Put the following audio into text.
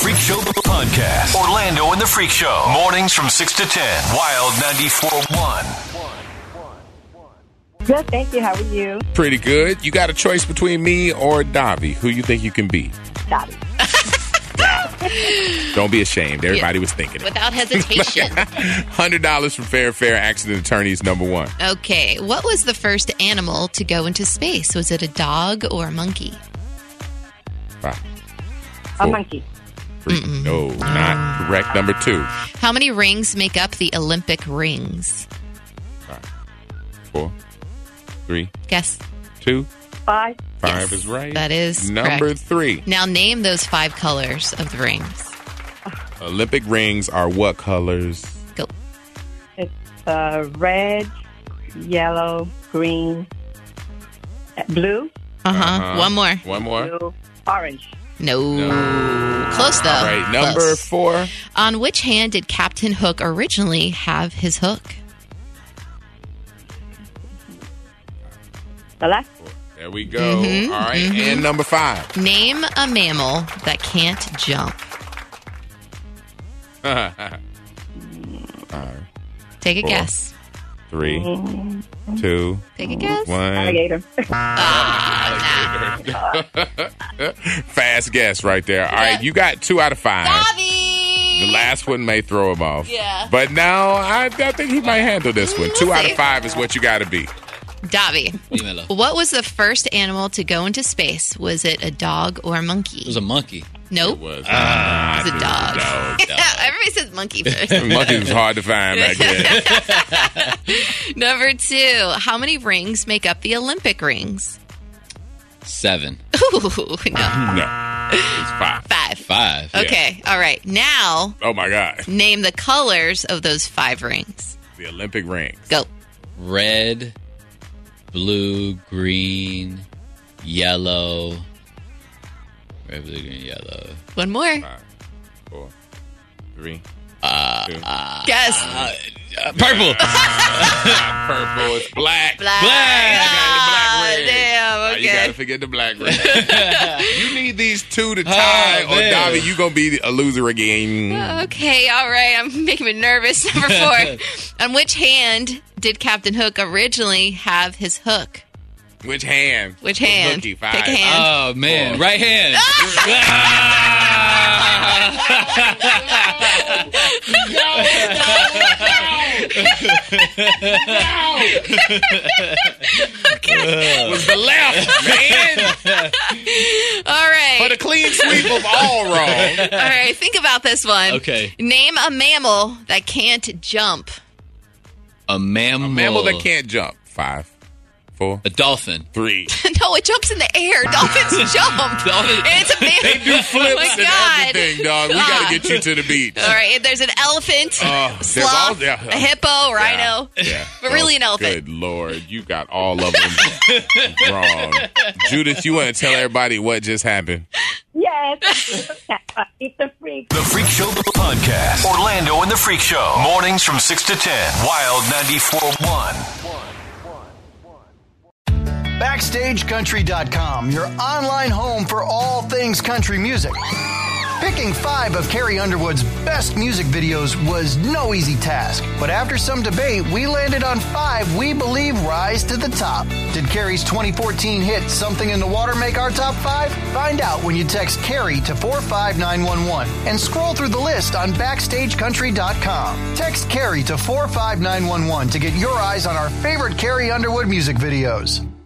Freak Show Podcast. Orlando and the Freak Show. Mornings from 6 to 10. Wild 94.1. Good, thank you. How are you? Pretty good. You got a choice between me or Davi. Who you think you can be? Davi. Don't be ashamed. Everybody was thinking it. Without hesitation. $100 from Fair Accident Attorneys, number one. Okay. What was the first animal to go into space? Was it a dog or a monkey? 5, A monkey. 3. No, not correct. Number 2. How many rings make up the Olympic rings? 5, 4, 3, Guess. 2. 5. 5 Yes, is right. that is number correct. 3. Now name those 5 colors of the rings. Olympic rings are what colors? Go. It's red, yellow, green, blue, One more. One more. blue, orange. No. Close though. All right, number Close. 4. On which hand did Captain Hook originally have his hook? The last There we go. All right, and number 5. Name a mammal that can't jump. 5, Take a 4, guess. 3, 2, Take a guess. 1. alligator. Fast guess right there. All right, you got 2 out of 5. Davi! The last one may throw him off. Yeah. But now I think he might handle this one. 2 out of see. 5 is what you got to be. Davi, Dímelo. what was the first animal to go into space? Was it a dog or a monkey? It was a monkey. Nope. It was. It was a dog. No. Everybody says monkey first. Monkey was hard to find back then. Number 2. How many rings make up the Olympic rings? 7. Ooh, no. No. It's 5. 5. 5. Okay. All right. Now, Oh, my God. name the colors of those 5 rings. The Olympic rings. Go. Red, blue, green, yellow. Red, blue, green, yellow. One more. 5, 4, 3, 2. Guess. Purple. Not purple. It's black. Black. Ah, Ah, damn. Now Okay. you got to forget the black ring. You need these 2 to tie, or man. Davi, you going to be a loser again. Okay, all right. I'm making me nervous. Number 4. On which hand did Captain Hook originally have his hook? Which hand? Which hand? Hooky, 5. Pick a hand. Oh, man. Right hand. Was the left, man. All right. For the clean sweep of all wrong. All right, think about this one. Okay. Name a mammal that can't jump. A mammal. A mammal that can't jump. 5, 4, A dolphin. 3. No, it jumps in the air. Dolphins jump. It's a mammal. They do flips Oh my and God. everything, dog. We got to get you to the beach. All right, there's an elephant, there's sloth, all- yeah. a hippo, rhino, Yeah. but really an elephant. Good Lord. You got all of them wrong. Judith, you want to tell everybody what just happened? Yes. Eat the freak. The Freak Show Podcast. Orlando and the Freak Show. Mornings from 6 to 10. Wild 94.1. BackstageCountry.com, your online home for all things country music. Picking 5 of Carrie Underwood's best music videos was no easy task, but after some debate, we landed on 5 we believe rise to the top. Did Carrie's 2014 hit Something in the Water make our top 5? Find out when you text Carrie to 45911 and scroll through the list on BackstageCountry.com. Text Carrie to 45911 to get your eyes on our favorite Carrie Underwood music videos.